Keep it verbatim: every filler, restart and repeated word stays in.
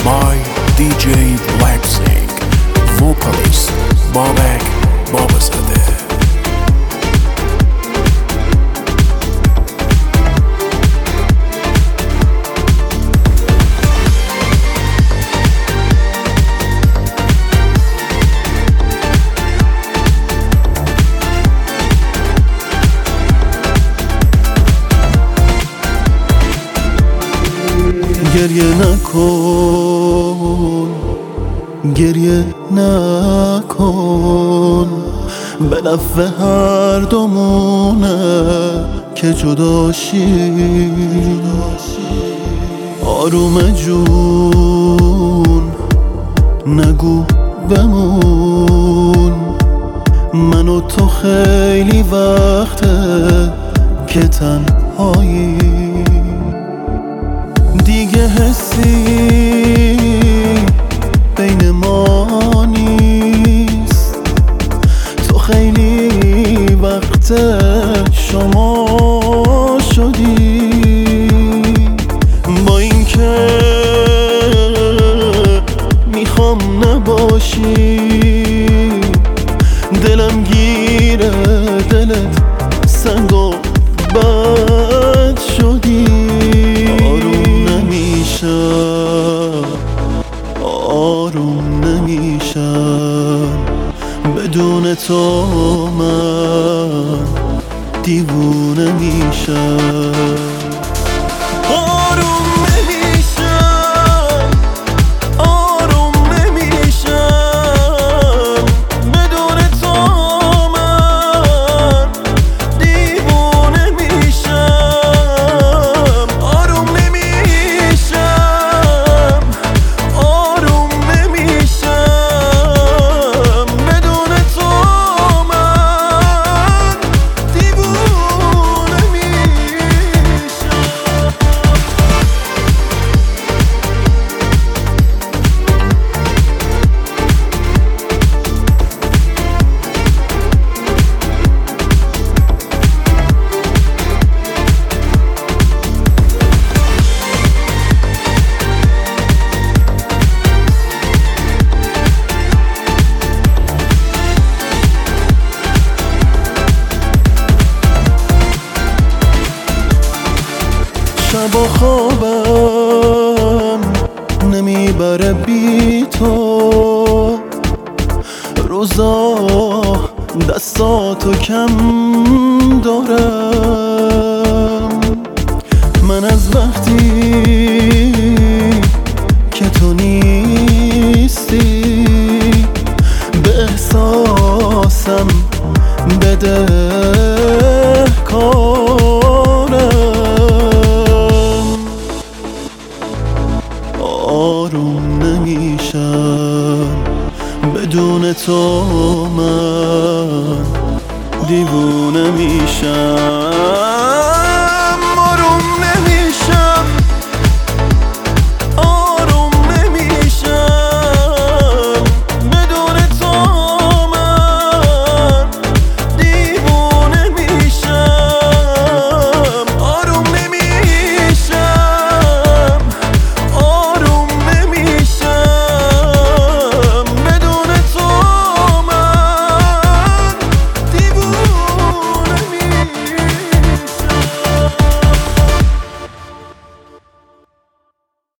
by دی جی Blacksing. Vocalist بابک بابزاده. گریه نکن گریه نکن به نفع هر دومونه که جداشی. آروم جون نگو بمون، من و تو خیلی وقته که تنهایی. دیگه حسی بین ما نیست، تو خیلی وقت شما شدی. با این که میخوام نباشی، دلم گیره دلت سنگ و بد شدی. آروم نمیشم بدون تو، من دیوونه میشم. آروم نمیشم آروم نمیشم بدون تو، من دیوونه میشم. آروم نمیشم آروم نمیشم بدون تو، من دیوونه میشم. شب و خوابم نمیبره بی تو، روزا دستاتو کم دارم. من از وقتی